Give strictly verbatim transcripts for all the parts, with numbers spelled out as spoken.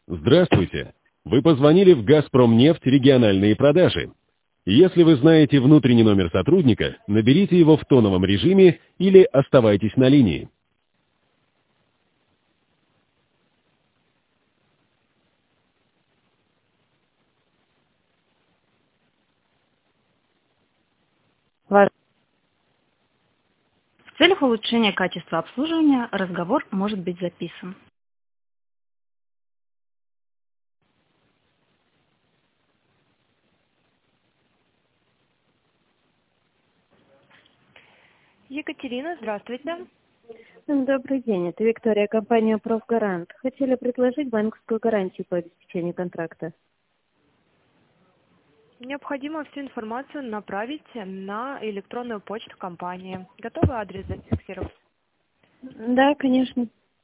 Здравствуйте. Вы позвонили в «Газпромнефть» региональные продажи. Если вы знаете внутренний номер сотрудника, наберите его в тоновом режиме или оставайтесь на линии. В целях улучшения качества обслуживания разговор может быть записан. Екатерина, здравствуйте. Добрый день, это Виктория, компания «Профгарант». Хотели предложить банковскую гарантию по обеспечению контракта. Необходимо всю информацию направить на электронную почту компании. Готовы адрес зафиксировать? Да, конечно.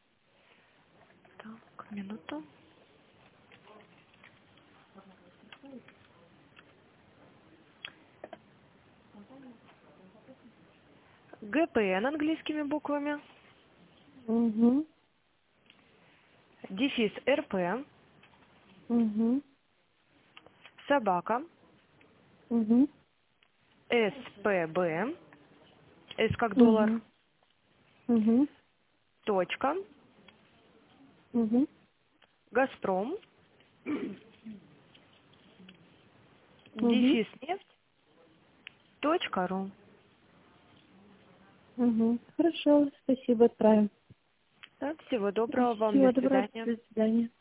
Так, минуту. ГПН английскими буквами, Угу. дефис РП, Угу. собака, Угу. СПБ, С как доллар, Угу. точка, Угу. Газпром, Угу. дефис нефть, точка ру. Угу. Хорошо, спасибо, отправим. Да, всего доброго вам, Всего до доброго, свидания. до свидания.